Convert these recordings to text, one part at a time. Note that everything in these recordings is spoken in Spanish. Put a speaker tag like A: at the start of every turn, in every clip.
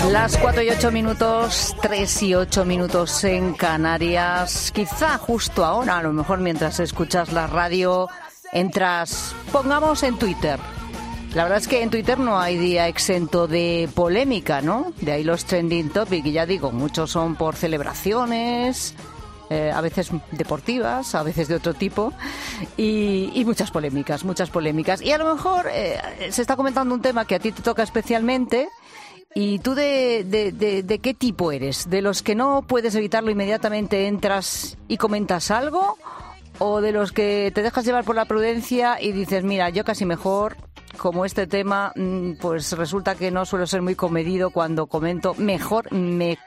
A: Las 4 y 8 minutos, 3 y 8 minutos en Canarias. Quizá justo ahora, a lo mejor mientras escuchas la radio, entras, pongamos en Twitter. La verdad es que en Twitter no hay día exento de polémica, ¿no? De ahí los trending topics, y ya digo, muchos son por celebraciones, a veces deportivas, a veces de otro tipo, y muchas polémicas. Y a lo mejor se está comentando un tema que a ti te toca especialmente. ¿Y tú de qué tipo eres? ¿De los que no puedes evitarlo, inmediatamente entras y comentas algo? ¿O de los que te dejas llevar por la prudencia y dices, mira, yo casi mejor, como este tema, pues resulta que no suelo ser muy comedido cuando comento, mejor me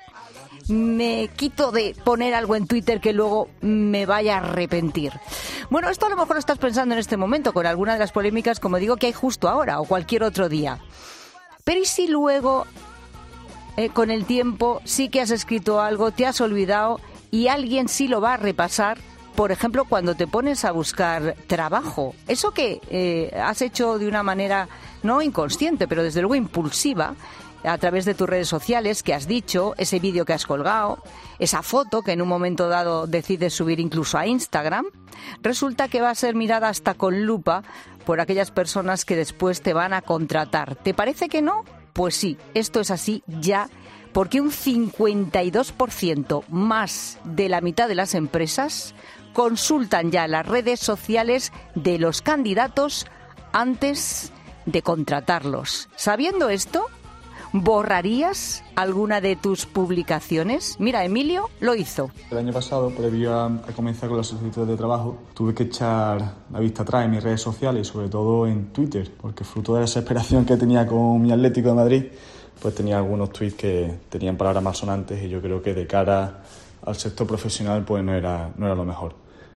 A: quito de poner algo en Twitter que luego me vaya a arrepentir? Bueno, esto a lo mejor lo estás pensando en este momento con alguna de las polémicas, como digo, que hay justo ahora o cualquier otro día. Pero ¿y si luego, con el tiempo, sí que has escrito algo, te has olvidado y alguien sí lo va a repasar? Por ejemplo, cuando te pones a buscar trabajo, eso que has hecho de una manera no inconsciente, pero desde luego impulsiva, a través de tus redes sociales, que has dicho, ese vídeo que has colgado, esa foto que en un momento dado decides subir incluso a Instagram, resulta que va a ser mirada hasta con lupa por aquellas personas que después te van a contratar. ¿Te parece que no? Pues sí, esto es así ya, porque un 52% más de la mitad de las empresas consultan ya las redes sociales de los candidatos antes de contratarlos. Sabiendo esto, ¿borrarías alguna de tus publicaciones? Mira, Emilio lo hizo.
B: El año pasado, previo a comenzar con las solicitudes de trabajo, tuve que echar la vista atrás en mis redes sociales y sobre todo en Twitter, porque fruto de la desesperación que tenía con mi Atlético de Madrid, pues tenía algunos tweets que tenían palabras malsonantes y yo creo que de cara al sector profesional pues no era lo mejor.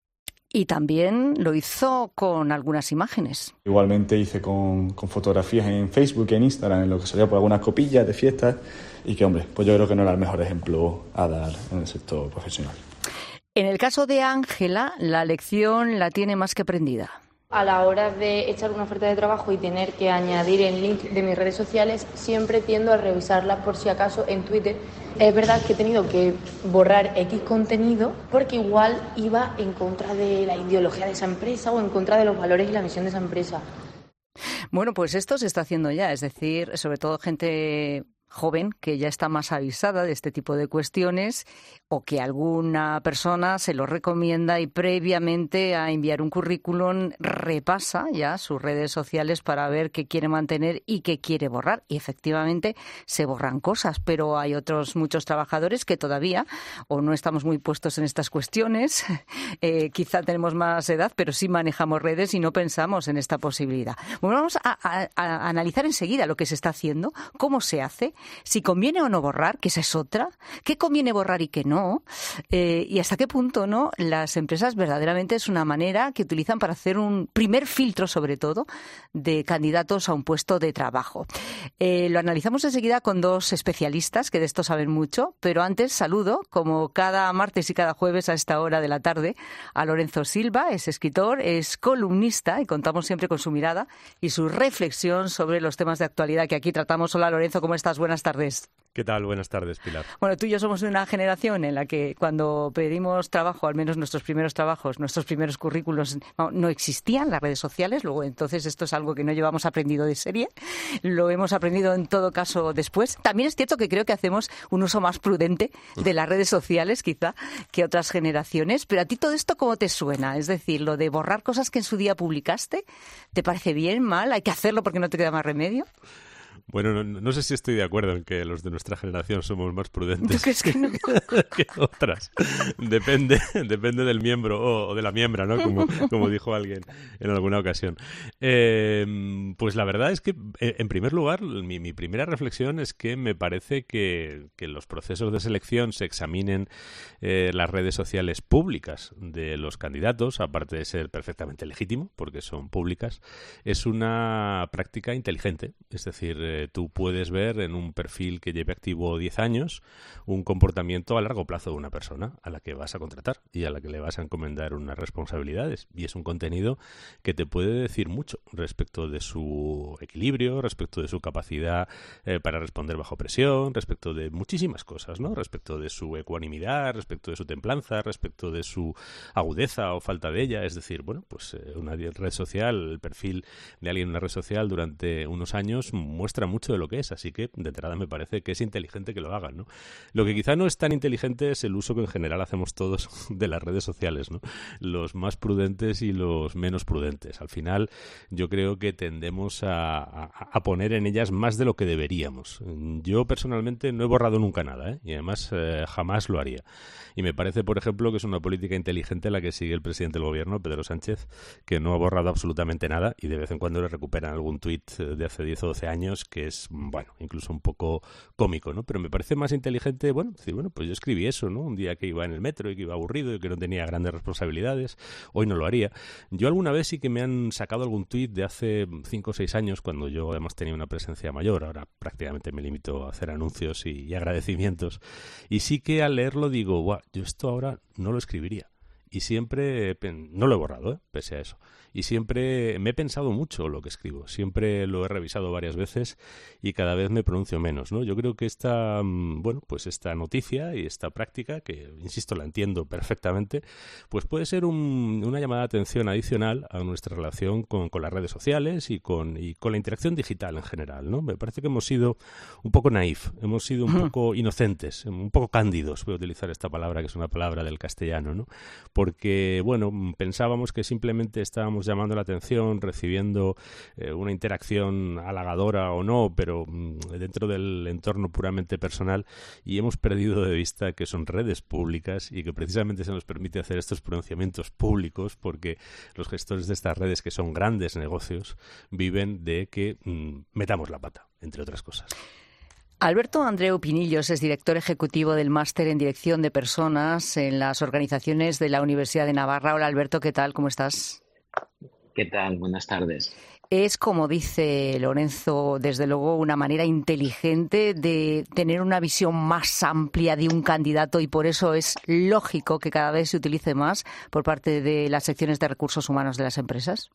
A: Y también lo hizo con algunas imágenes.
B: Igualmente hice con fotografías en Facebook y en Instagram, en lo que salía por algunas copillas de fiestas, y que, hombre, pues yo creo que no era el mejor ejemplo a dar en el sector profesional.
A: En el caso de Ángela, la lección la tiene más que aprendida.
C: A la hora de echar una oferta de trabajo y tener que añadir el link de mis redes sociales, siempre tiendo a revisarla por si acaso en Twitter. Es verdad que he tenido que borrar X contenido porque igual iba en contra de la ideología de esa empresa o en contra de los valores y la misión de esa empresa.
A: Bueno, pues esto se está haciendo ya, es decir, sobre todo gente joven que ya está más avisada de este tipo de cuestiones o que alguna persona se lo recomienda y previamente a enviar un currículum repasa ya sus redes sociales para ver qué quiere mantener y qué quiere borrar. Y efectivamente se borran cosas, pero hay otros muchos trabajadores que todavía o no estamos muy puestos en estas cuestiones, quizá tenemos más edad, pero sí manejamos redes y no pensamos en esta posibilidad. Bueno, vamos a analizar enseguida lo que se está haciendo, cómo se hace, si conviene o no borrar, que esa es otra, qué conviene borrar y qué no, y hasta qué punto no las empresas verdaderamente es una manera que utilizan para hacer un primer filtro, sobre todo, de candidatos a un puesto de trabajo. Lo analizamos enseguida con dos especialistas que de esto saben mucho, pero antes saludo, como cada martes y cada jueves a esta hora de la tarde, a Lorenzo Silva. Es escritor, es columnista y contamos siempre con su mirada y su reflexión sobre los temas de actualidad que aquí tratamos. Hola Lorenzo, ¿cómo estás? Buenas tardes.
D: ¿Qué tal? Buenas tardes, Pilar.
A: Bueno, tú y yo somos de una generación en la que cuando pedimos trabajo, al menos nuestros primeros trabajos, nuestros primeros currículos, no existían las redes sociales. Luego, entonces, esto es algo que no llevamos aprendido de serie. Lo hemos aprendido en todo caso después. También es cierto que creo que hacemos un uso más prudente de las redes sociales, quizá, que otras generaciones. Pero a ti todo esto, ¿cómo te suena? Es decir, lo de borrar cosas que en su día publicaste, ¿te parece bien, mal? ¿Hay que hacerlo porque no te queda más remedio?
D: Bueno, no sé si estoy de acuerdo en que los de nuestra generación somos más prudentes.
A: ¿Tú crees que no?
D: Que otras. Depende del miembro o de la miembra, ¿no? Como dijo alguien en alguna ocasión. Pues la verdad es que, en primer lugar, mi primera reflexión es que me parece que los procesos de selección se examinen las redes sociales públicas de los candidatos, aparte de ser perfectamente legítimo, porque son públicas, es una práctica inteligente. Es decir, tú puedes ver en un perfil que lleve activo 10 años un comportamiento a largo plazo de una persona a la que vas a contratar y a la que le vas a encomendar unas responsabilidades. Y es un contenido que te puede decir mucho respecto de su equilibrio, respecto de su capacidad para responder bajo presión, respecto de muchísimas cosas, ¿no? Respecto de su ecuanimidad, respecto de su templanza, respecto de su agudeza o falta de ella. Es decir, bueno, pues una red social, el perfil de alguien en una red social durante unos años muestra mucho de lo que es, así que de entrada me parece que es inteligente que lo hagan, ¿no? Lo que quizá no es tan inteligente es el uso que en general hacemos todos de las redes sociales, ¿no? Los más prudentes y los menos prudentes. Al final yo creo que tendemos a poner en ellas más de lo que deberíamos. Yo personalmente no he borrado nunca nada, ¿eh? Y además jamás lo haría. Y me parece, por ejemplo, que es una política inteligente la que sigue el presidente del gobierno, Pedro Sánchez, que no ha borrado absolutamente nada y de vez en cuando le recuperan algún tuit de hace 10 o 12 años que es, bueno, incluso un poco cómico, ¿no? Pero me parece más inteligente, bueno, decir, bueno, pues yo escribí eso, ¿no? Un día que iba en el metro y que iba aburrido y que no tenía grandes responsabilidades, hoy no lo haría. Yo alguna vez sí que me han sacado algún tuit de hace 5 o 6 años, cuando yo además tenía una presencia mayor, ahora prácticamente me limito a hacer anuncios y agradecimientos, y sí que al leerlo digo, guau, yo esto ahora no lo escribiría. Y siempre, no lo he borrado, pese a eso, y siempre me he pensado mucho lo que escribo, siempre lo he revisado varias veces y cada vez me pronuncio menos, ¿no? Yo creo que esta, bueno, pues esta noticia y esta práctica, que insisto, la entiendo perfectamente, pues puede ser una llamada de atención adicional a nuestra relación con las redes sociales y con la interacción digital en general, ¿no? Me parece que hemos sido un poco naif, hemos sido un poco inocentes, un poco cándidos, voy a utilizar esta palabra que es una palabra del castellano, ¿no? Porque, bueno, pensábamos que simplemente estábamos llamando la atención, recibiendo una interacción halagadora o no, pero dentro del entorno puramente personal, y hemos perdido de vista que son redes públicas y que precisamente se nos permite hacer estos pronunciamientos públicos porque los gestores de estas redes, que son grandes negocios, viven de que metamos la pata, entre otras cosas.
A: Alberto Andreu Pinillos es director ejecutivo del Máster en Dirección de Personas en las organizaciones de la Universidad de Navarra. Hola Alberto, ¿qué tal? ¿Cómo estás?
E: ¿Qué tal? Buenas tardes.
A: Es, como dice Lorenzo, desde luego una manera inteligente de tener una visión más amplia de un candidato y por eso es lógico que cada vez se utilice más por parte de las secciones de recursos humanos de las empresas.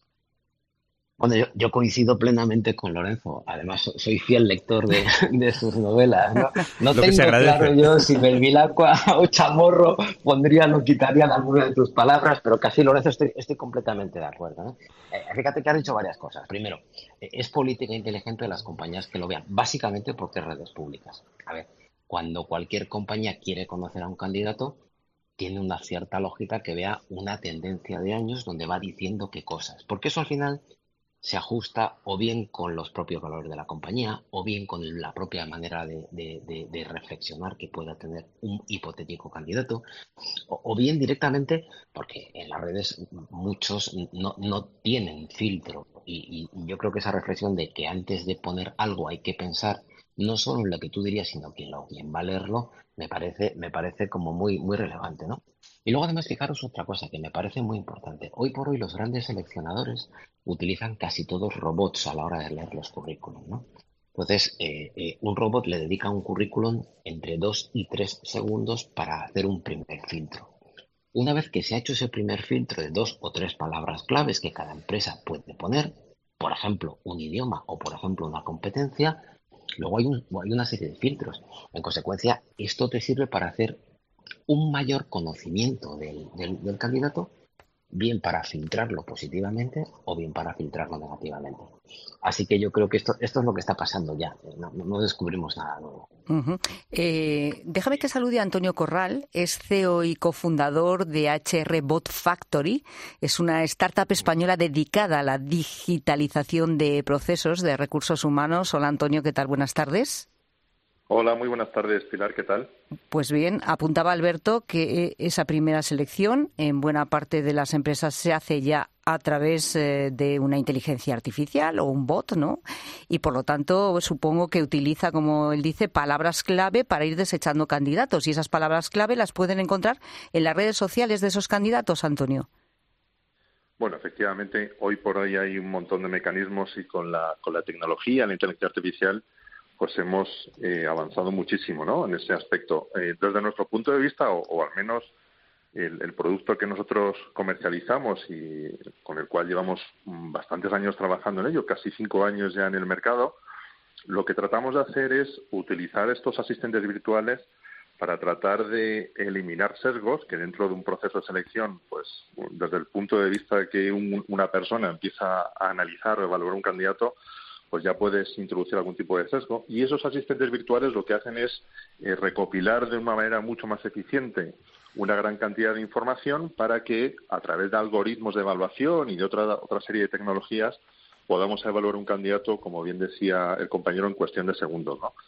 E: Bueno, yo coincido plenamente con Lorenzo. Además, soy fiel lector de sus novelas, ¿no? No tengo claro yo si Belvilacqua o Chamorro pondrían o quitarían alguna de tus palabras, pero casi, Lorenzo, estoy completamente de acuerdo, ¿no? Fíjate que has dicho varias cosas. Primero, es política inteligente de las compañías que lo vean, básicamente porque es redes públicas. A ver, cuando cualquier compañía quiere conocer a un candidato, tiene una cierta lógica que vea una tendencia de años donde va diciendo qué cosas. Porque eso al final se ajusta o bien con los propios valores de la compañía o bien con la propia manera de reflexionar que pueda tener un hipotético candidato o bien directamente porque en las redes muchos no tienen filtro y yo creo que esa reflexión de que antes de poner algo hay que pensar no solo en lo que tú dirías sino quien va a leerlo me parece como muy, muy relevante, ¿no? Y luego además fijaros otra cosa que me parece muy importante. Hoy por hoy los grandes seleccionadores utilizan casi todos robots a la hora de leer los currículum, ¿no? Entonces, un robot le dedica un currículum entre 2 y 3 segundos para hacer un primer filtro. Una vez que se ha hecho ese primer filtro de 2 o 3 palabras claves que cada empresa puede poner, por ejemplo, un idioma o, por ejemplo, una competencia, luego hay una serie de filtros. En consecuencia, esto te sirve para hacer un mayor conocimiento del candidato, bien para filtrarlo positivamente o bien para filtrarlo negativamente. Así que yo creo que esto es lo que está pasando ya. No descubrimos nada nuevo.
A: Uh-huh. Déjame que salude a Antonio Corral, es CEO y cofundador de HR Bot Factory. Es una startup española dedicada a la digitalización de procesos de recursos humanos. Hola Antonio, ¿qué tal? Buenas tardes.
F: Hola, muy buenas tardes, Pilar, ¿qué tal?
A: Pues bien, apuntaba Alberto que esa primera selección en buena parte de las empresas se hace ya a través de una inteligencia artificial o un bot, ¿no? Y por lo tanto supongo que utiliza, como él dice, palabras clave para ir desechando candidatos. Y esas palabras clave las pueden encontrar en las redes sociales de esos candidatos, Antonio.
F: Bueno, efectivamente, hoy por hoy hay un montón de mecanismos y con la tecnología, la inteligencia artificial, pues hemos avanzado muchísimo, ¿no? En ese aspecto. Desde nuestro punto de vista, o al menos el producto que nosotros comercializamos y con el cual llevamos bastantes años trabajando en ello, casi 5 años ya en el mercado, lo que tratamos de hacer es utilizar estos asistentes virtuales para tratar de eliminar sesgos que dentro de un proceso de selección, pues desde el punto de vista de que una persona empieza a analizar o evaluar un candidato, pues ya puedes introducir algún tipo de sesgo. Y esos asistentes virtuales lo que hacen es recopilar de una manera mucho más eficiente una gran cantidad de información para que, a través de algoritmos de evaluación y de otra serie de tecnologías, podamos evaluar un candidato, como bien decía el compañero, en cuestión de segundos, ¿no?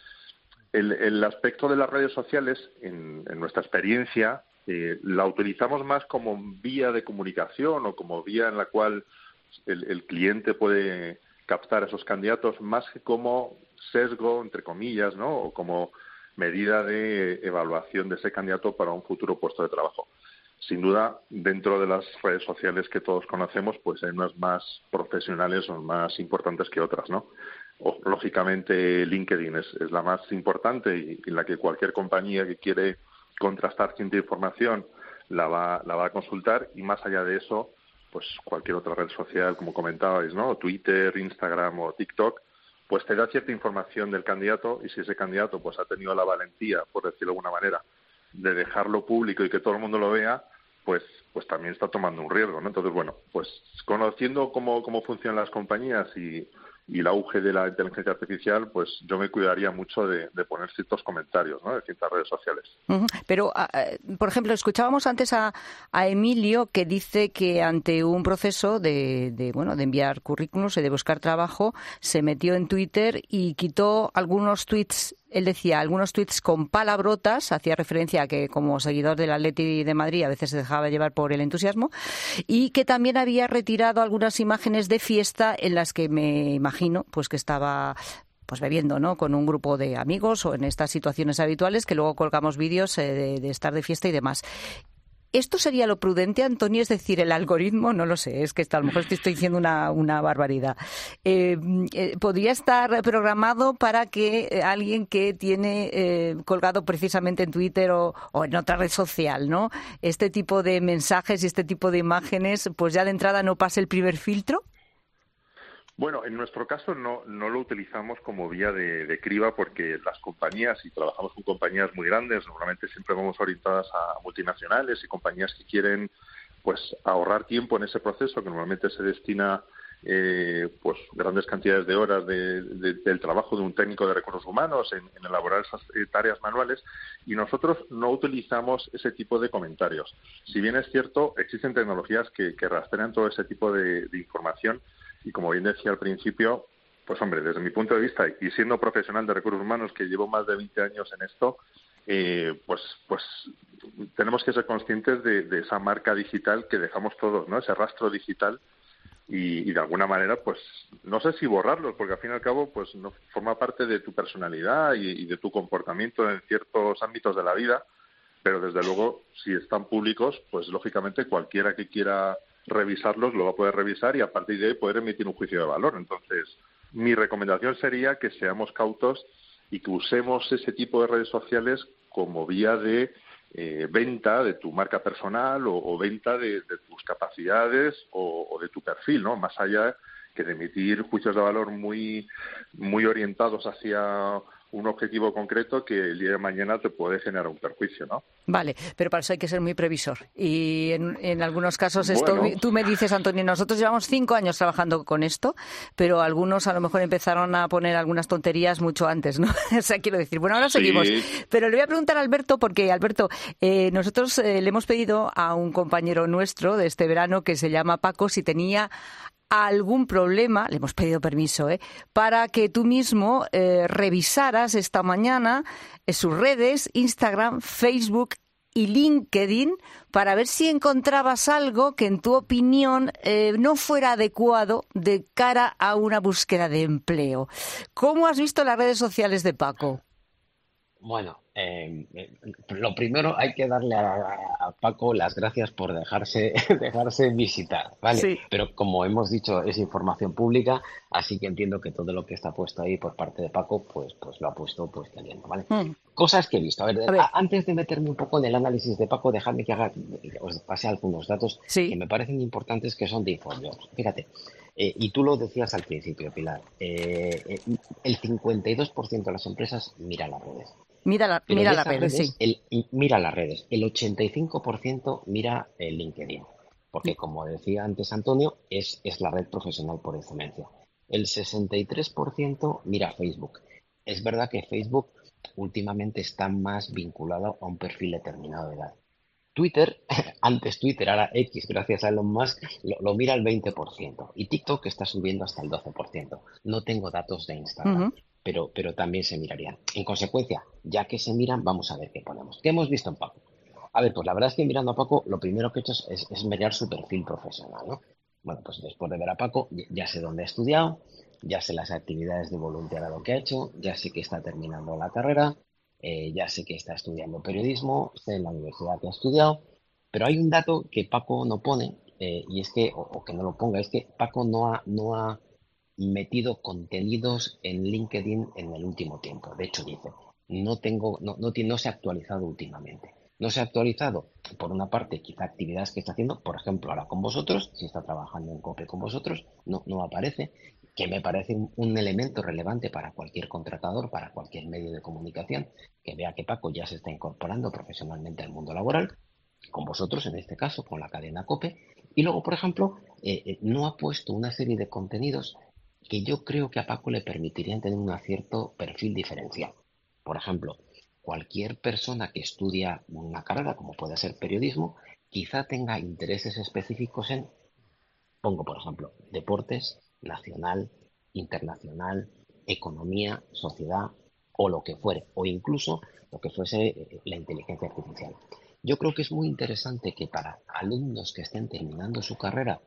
F: El aspecto de las redes sociales, en nuestra experiencia, la utilizamos más como vía de comunicación o como vía en la cual el cliente puede captar a esos candidatos, más que como sesgo, entre comillas, ¿no? O como medida de evaluación de ese candidato para un futuro puesto de trabajo. Sin duda, dentro de las redes sociales que todos conocemos, pues hay unas más profesionales o más importantes que otras, ¿no? Lógicamente, LinkedIn es la más importante y en la que cualquier compañía que quiere contrastar cierta información la va a consultar, y más allá de eso, pues cualquier otra red social, como comentabais, ¿no? Twitter, Instagram o TikTok, pues te da cierta información del candidato, y si ese candidato pues ha tenido la valentía, por decirlo de alguna manera, de dejarlo público y que todo el mundo lo vea, pues también está tomando un riesgo, ¿no? Entonces, bueno, pues conociendo cómo funcionan las compañías y el auge de la inteligencia artificial, pues yo me cuidaría mucho de poner ciertos comentarios, ¿no? De ciertas redes sociales.
A: Pero, por ejemplo, escuchábamos antes a Emilio, que dice que ante un proceso de enviar currículums y de buscar trabajo, se metió en Twitter y quitó algunos tweets. Él decía algunos tweets con palabrotas, hacía referencia a que como seguidor del Atleti de Madrid a veces se dejaba llevar por el entusiasmo, y que también había retirado algunas imágenes de fiesta en las que me imagino pues que estaba pues bebiendo, ¿no?, con un grupo de amigos o en estas situaciones habituales que luego colgamos vídeos de estar de fiesta y demás. ¿Esto sería lo prudente, Antonio? Es decir, el algoritmo, no lo sé, es que a lo mejor estoy diciendo una barbaridad. ¿Podría estar programado para que alguien que tiene colgado precisamente en Twitter o en otra red social, ¿no?, este tipo de mensajes y este tipo de imágenes, pues ya de entrada no pase el primer filtro?
F: Bueno, en nuestro caso no lo utilizamos como vía de criba, porque las compañías, y trabajamos con compañías muy grandes, normalmente siempre vamos orientadas a multinacionales y compañías que quieren pues ahorrar tiempo en ese proceso, que normalmente se destina pues grandes cantidades de horas del trabajo de un técnico de recursos humanos en elaborar esas tareas manuales, y nosotros no utilizamos ese tipo de comentarios. Si bien es cierto, existen tecnologías que rastrean todo ese tipo de información. Y como bien decía al principio, pues hombre, desde mi punto de vista, y siendo profesional de recursos humanos que llevo más de 20 años en esto, pues tenemos que ser conscientes de esa marca digital que dejamos todos, ¿no? Ese rastro digital, y de alguna manera, pues no sé si borrarlo, porque al fin y al cabo, pues no forma parte de tu personalidad y de tu comportamiento en ciertos ámbitos de la vida, pero desde luego, si están públicos, pues lógicamente cualquiera que quiera revisarlos lo va a poder revisar y a partir de ahí poder emitir un juicio de valor. Entonces, mi recomendación sería que seamos cautos y que usemos ese tipo de redes sociales como vía de venta de tu marca personal o venta de tus capacidades o de tu perfil, ¿no? Más allá que de emitir juicios de valor muy orientados hacia un objetivo concreto que el día de mañana te puede generar un perjuicio, ¿no?
A: Vale, pero para eso hay que ser muy previsor. Y en algunos casos
F: bueno,
A: tú me dices, Antonio, nosotros llevamos 5 años trabajando con esto, pero algunos a lo mejor empezaron a poner algunas tonterías mucho antes, ¿no? O sea, quiero decir, bueno, ahora seguimos.
F: Sí.
A: Pero le voy a preguntar a Alberto, porque Alberto, nosotros le hemos pedido a un compañero nuestro de este verano que se llama Paco si tenía algún problema, le hemos pedido permiso, para que tú mismo revisaras esta mañana sus redes, Instagram, Facebook y LinkedIn, para ver si encontrabas algo que en tu opinión no fuera adecuado de cara a una búsqueda de empleo. ¿Cómo has visto las redes sociales de Paco?
E: Bueno, lo primero hay que darle a Paco las gracias por dejarse visitar, ¿vale?
A: Sí.
E: Pero como hemos dicho, es información pública, así que entiendo que todo lo que está puesto ahí por parte de Paco, pues lo ha puesto pues queriendo, ¿vale? Cosas que he visto. A ver, antes de meterme un poco en el análisis de Paco, dejadme que os pase algunos datos que me parecen importantes, que son de InfoJobs. Fíjate. Y tú lo decías al principio, Pilar, el 52% de las empresas mira las redes.
A: Mira las redes, sí.
E: Mira las redes. El 85% mira el LinkedIn, porque como decía antes Antonio, es la red profesional por excelencia. El 63% mira Facebook. Es verdad que Facebook últimamente está más vinculado a un perfil determinado de edad. Twitter, antes Twitter, ahora X, gracias a Elon Musk, lo mira el 20%. Y TikTok está subiendo hasta el 12%. No tengo datos de Instagram, pero también se mirarían. En consecuencia, ya que se miran, vamos a ver qué ponemos. ¿Qué hemos visto en Paco? A ver, pues la verdad es que mirando a Paco, lo primero que he hecho es mirar su perfil profesional, ¿no? Bueno, pues después de ver a Paco, ya sé dónde ha estudiado, ya sé las actividades de voluntariado que ha hecho, ya sé que está terminando la carrera, ya sé que está estudiando periodismo, sé en la universidad que ha estudiado, pero hay un dato que Paco no pone, y es que, o que no lo ponga, es que Paco no ha metido contenidos en LinkedIn en el último tiempo. De hecho, dice, no se ha actualizado últimamente. No se ha actualizado, por una parte, quizá actividades que está haciendo, por ejemplo, ahora con vosotros, si está trabajando en COPE con vosotros, no aparece, que me parece un elemento relevante para cualquier contratador, para cualquier medio de comunicación, que vea que Paco ya se está incorporando profesionalmente al mundo laboral, con vosotros en este caso, con la cadena COPE, y luego, por ejemplo, no ha puesto una serie de contenidos que yo creo que a Paco le permitirían tener un cierto perfil diferencial. Por ejemplo, cualquier persona que estudia una carrera, como puede ser periodismo, quizá tenga intereses específicos en, pongo por ejemplo, deportes, nacional, internacional, economía, sociedad o lo que fuere, o incluso lo que fuese la inteligencia artificial. Yo creo que es muy interesante que para alumnos que estén terminando su carrera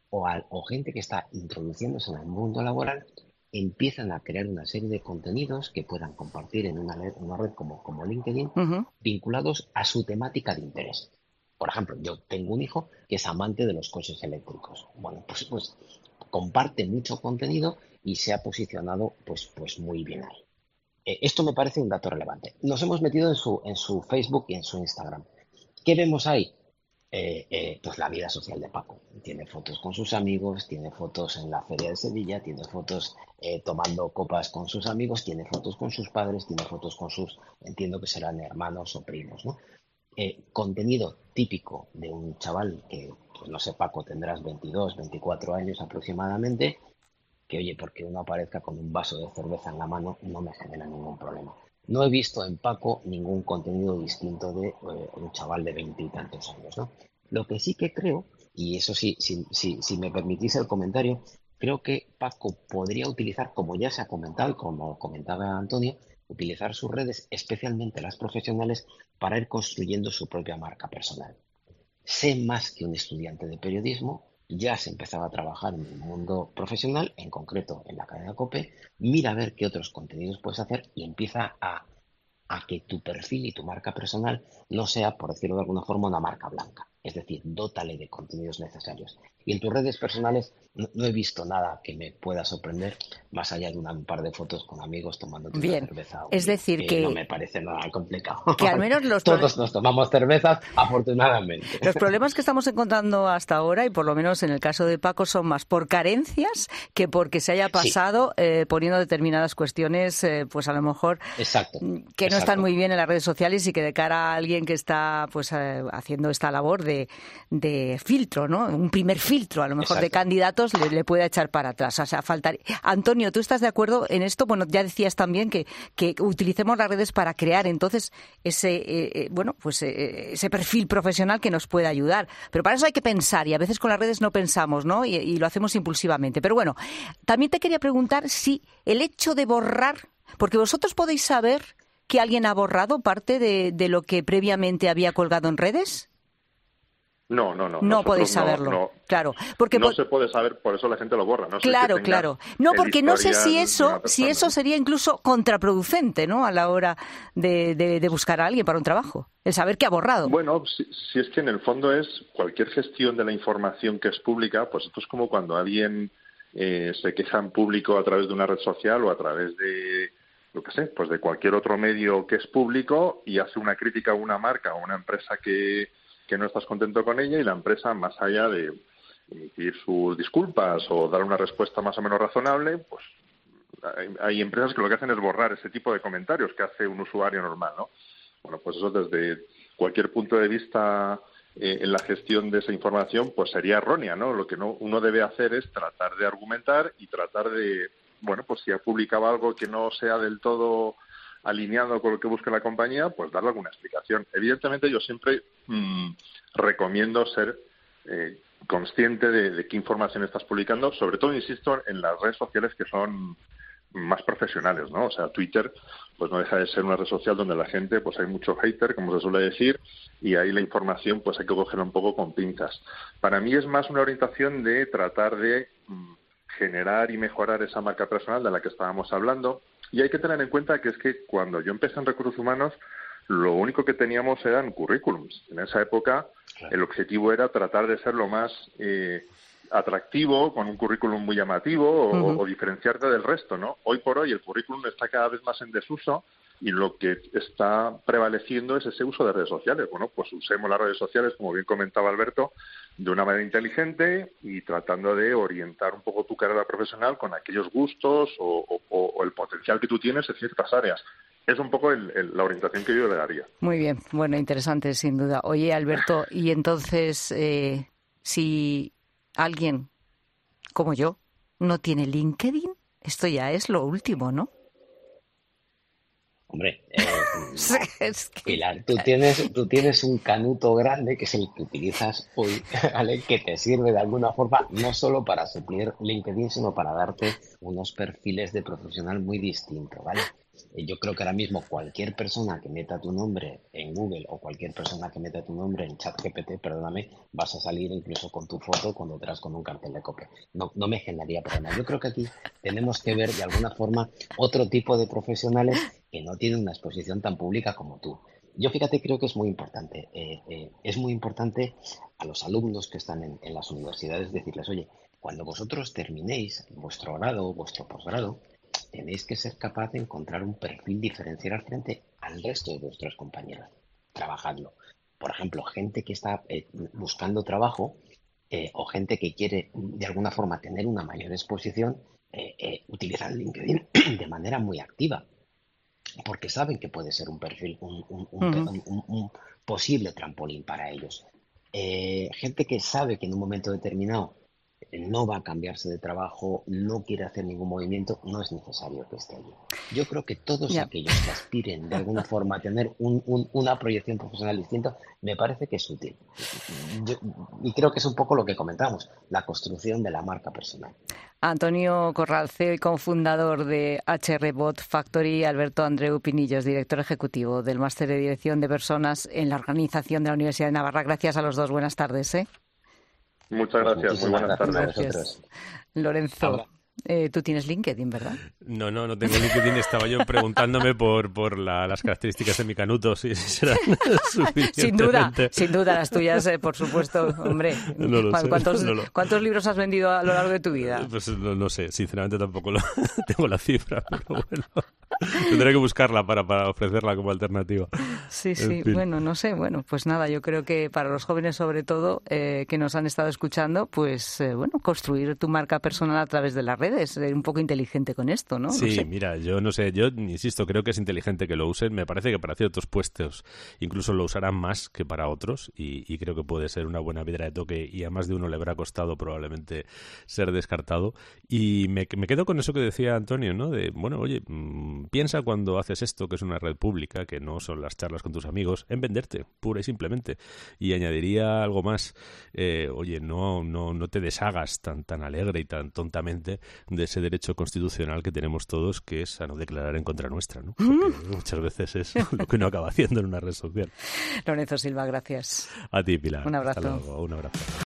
E: o gente que está introduciéndose en el mundo laboral, empiezan a crear una serie de contenidos que puedan compartir en una red como LinkedIn, vinculados a su temática de interés. Por ejemplo, yo tengo un hijo que es amante de los coches eléctricos. Bueno, pues comparte mucho contenido y se ha posicionado pues muy bien ahí. Esto me parece un dato relevante. Nos hemos metido en su Facebook y en su Instagram. ¿Qué vemos ahí? Pues la vida social de Paco. Tiene fotos con sus amigos, tiene fotos en la Feria de Sevilla, tiene fotos tomando copas con sus amigos, tiene fotos con sus padres, tiene fotos con sus, entiendo que serán hermanos o primos, ¿no? Contenido típico de un chaval que, pues no sé, Paco, tendrás 22, 24 años aproximadamente, que oye, porque uno aparezca con un vaso de cerveza en la mano no me genera ningún problema. No he visto en Paco ningún contenido distinto de un chaval de 20 y tantos años, ¿no? Lo que sí que creo, y eso sí, si me permitís el comentario, creo que Paco podría utilizar, como ya se ha comentado, como comentaba Antonio, utilizar sus redes, especialmente las profesionales, para ir construyendo su propia marca personal. Sé más que un estudiante de periodismo, ya se empezaba a trabajar en el mundo profesional, en concreto en la cadena COPE, mira a ver qué otros contenidos puedes hacer y empieza a que tu perfil y tu marca personal no sea, por decirlo de alguna forma, una marca blanca. Es decir, dótale de contenidos necesarios. Y en tus redes personales no he visto nada que me pueda sorprender, más allá de un par de fotos con amigos tomando una cerveza.
A: Es decir, que
E: no me parece nada complicado.
A: Que al menos
E: todos nos tomamos cervezas, afortunadamente.
A: Los problemas que estamos encontrando hasta ahora, y por lo menos en el caso de Paco, son más por carencias que porque se haya pasado poniendo determinadas cuestiones, pues a lo mejor que no están muy bien en las redes sociales y que de cara a alguien que está pues haciendo esta labor de filtro, ¿no? Un primer filtro, a lo mejor de candidatos, le pueda echar para atrás. O sea, Antonio, ¿tú estás de acuerdo en esto? Bueno, ya decías también que utilicemos las redes para crear entonces ese perfil profesional que nos pueda ayudar. Pero para eso hay que pensar y a veces con las redes no pensamos, ¿no? Y lo hacemos impulsivamente. Pero bueno, también te quería preguntar si el hecho de borrar, porque vosotros podéis saber que alguien ha borrado parte de lo que previamente había colgado en redes. No podéis saberlo.
F: No,
A: claro, porque
F: no se puede saber, por eso la gente lo borra. No
A: claro. No, porque no sé si eso sería incluso contraproducente, ¿no? A la hora de buscar a alguien para un trabajo. El saber que ha borrado.
F: Bueno, si es que en el fondo es cualquier gestión de la información que es pública, pues esto es como cuando alguien se queja en público a través de una red social o a través de, pues de cualquier otro medio que es público y hace una crítica a una marca o una empresa que no estás contento con ella, y la empresa, más allá de emitir sus disculpas o dar una respuesta más o menos razonable, pues hay empresas que lo que hacen es borrar ese tipo de comentarios que hace un usuario normal, ¿no? Bueno, pues eso desde cualquier punto de vista en la gestión de esa información, pues sería errónea, ¿no? Lo que uno debe hacer es tratar de argumentar y tratar de, bueno, pues si ha publicado algo que no sea del todo alineado con lo que busca la compañía, pues darle alguna explicación. Evidentemente yo siempre recomiendo ser consciente de qué información estás publicando, sobre todo, insisto, en las redes sociales que son más profesionales, ¿no? O sea, Twitter pues no deja de ser una red social donde la gente, pues hay mucho hater, como se suele decir, y ahí la información pues hay que cogerla un poco con pinzas. Para mí es más una orientación de tratar de generar y mejorar esa marca personal de la que estábamos hablando. Y hay que tener en cuenta que es que cuando yo empecé en Recursos Humanos, lo único que teníamos eran currículums. En esa época, el objetivo era tratar de ser lo más atractivo, con un currículum muy llamativo o diferenciarte del resto, ¿no? Hoy por hoy el currículum está cada vez más en desuso y lo que está prevaleciendo es ese uso de redes sociales. Bueno, pues usemos las redes sociales, como bien comentaba Alberto, de una manera inteligente y tratando de orientar un poco tu carrera profesional con aquellos gustos o el potencial que tú tienes en ciertas áreas. Es un poco la orientación que yo le daría.
A: Muy bien, bueno, interesante sin duda. Oye, Alberto, y entonces, si alguien como yo no tiene LinkedIn, esto ya es lo último, ¿no?
E: Hombre, Pilar, tú tienes un canuto grande que es el que utilizas hoy, ¿vale? Que te sirve de alguna forma no solo para suplir LinkedIn, sino para darte unos perfiles de profesional muy distintos, ¿vale? Yo creo que ahora mismo cualquier persona que meta tu nombre en Google o cualquier persona que meta tu nombre en ChatGPT, perdóname, vas a salir incluso con tu foto cuando detrás con un cartel de copia. No me generaría problema. Yo creo que aquí tenemos que ver de alguna forma otro tipo de profesionales que no tienen una exposición tan pública como tú. Yo, fíjate, creo que es muy importante. Es muy importante a los alumnos que están en las universidades decirles, oye, cuando vosotros terminéis vuestro grado o vuestro posgrado, tenéis que ser capaz de encontrar un perfil diferencial frente al resto de vuestros compañeros. Trabajadlo. Por ejemplo, gente que está buscando trabajo o gente que quiere de alguna forma tener una mayor exposición, utilizan LinkedIn de manera muy activa, porque saben que puede ser un perfil, un posible trampolín para ellos. Gente que sabe que en un momento determinado no va a cambiarse de trabajo, no quiere hacer ningún movimiento, no es necesario que esté allí. Yo creo que todos aquellos que aspiren de alguna forma a tener una proyección profesional distinta, me parece que es útil. Y creo que es un poco lo que comentamos, la construcción de la marca personal.
A: Antonio Corral, CEO y cofundador de HR-Bot Factory, Alberto Andreu Pinillos, director ejecutivo del Máster de Dirección de Personas en la Organización de la Universidad de Navarra. Gracias a los dos. Buenas tardes.
F: Muchas gracias. Muy buenas tardes.
A: Gracias. Lorenzo, tú tienes LinkedIn, ¿verdad?
D: No tengo LinkedIn. Estaba yo preguntándome por las características de mi canuto, si serán suficientemente.
A: Sin duda, las tuyas, por supuesto, hombre.
D: No lo sé.
A: ¿Cuántos libros has vendido a lo largo de tu vida?
D: Pues no sé, sinceramente tampoco tengo la cifra, pero bueno. Tendré que buscarla para ofrecerla como alternativa.
A: Sí, bueno, no sé. Bueno, pues nada, yo creo que para los jóvenes sobre todo que nos han estado escuchando, pues construir tu marca personal a través de las redes, ser un poco inteligente con esto, ¿no?
D: Sí,
A: no sé.
D: Mira, yo no sé, yo insisto, creo que es inteligente que lo usen. Me parece que para ciertos puestos incluso lo usarán más que para otros y creo que puede ser una buena piedra de toque y a más de uno le habrá costado probablemente ser descartado. Y me quedo con eso que decía Antonio, ¿no? De, bueno, oye, piensa cuando haces esto, que es una red pública, que no son las charlas con tus amigos, en venderte, pura y simplemente. Y añadiría algo más, oye, no te deshagas tan alegre y tan tontamente de ese derecho constitucional que tenemos todos, que es a no declarar en contra nuestra, ¿no? Porque muchas veces es lo que uno acaba haciendo en una red social.
A: Lorenzo Silva, gracias.
D: A ti, Pilar.
A: Un abrazo.
D: Hasta luego. Un abrazo.